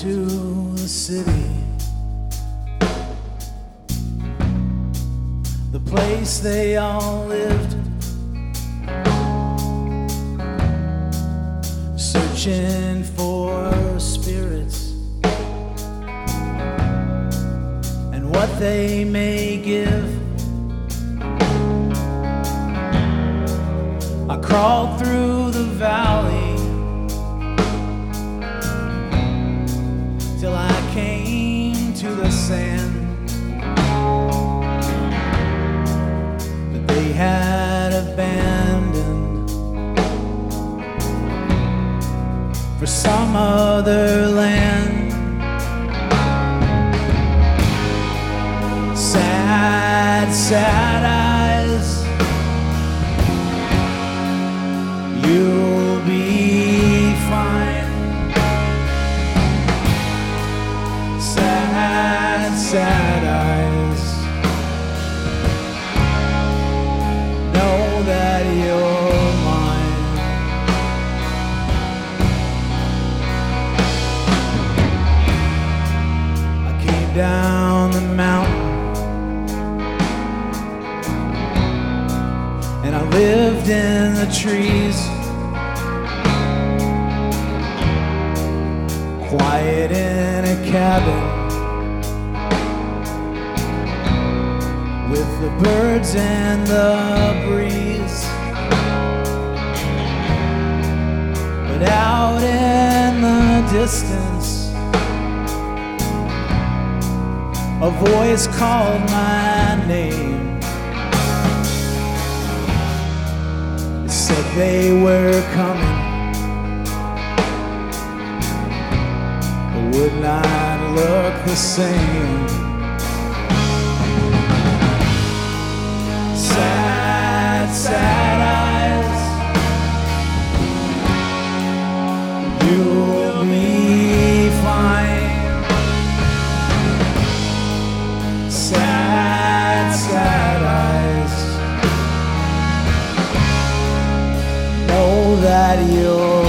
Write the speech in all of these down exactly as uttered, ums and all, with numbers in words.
to the city, the place they all lived, searching for spirits and what they may give. I crawled through the valley till I came to the sand that they had abandoned for some other land. Sad, sad eyes, you'll be fine. Sad, sad eyes, know that you're mine. I came down the mountain and I lived in the trees, quiet in a cabin with the birds and the breeze. But out in the distance, a voice called my name. It said they were coming, would not look the same. Sad, sad eyes, you'll be fine. Sad, sad eyes, know that you're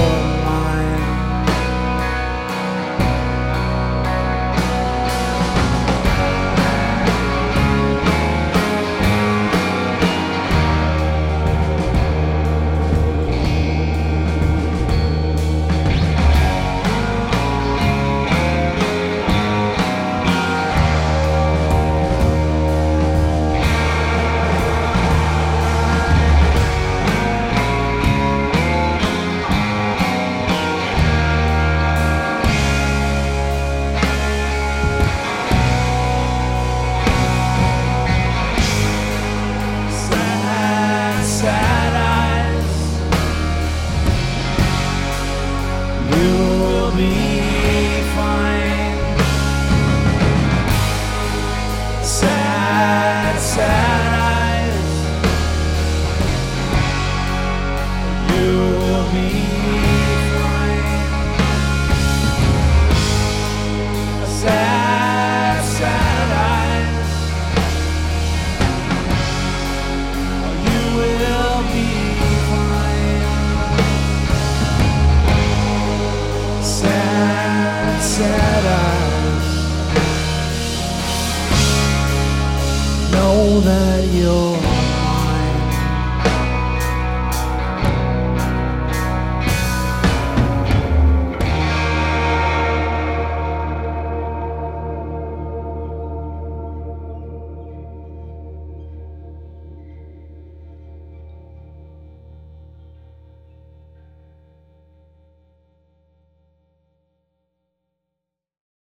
you'll be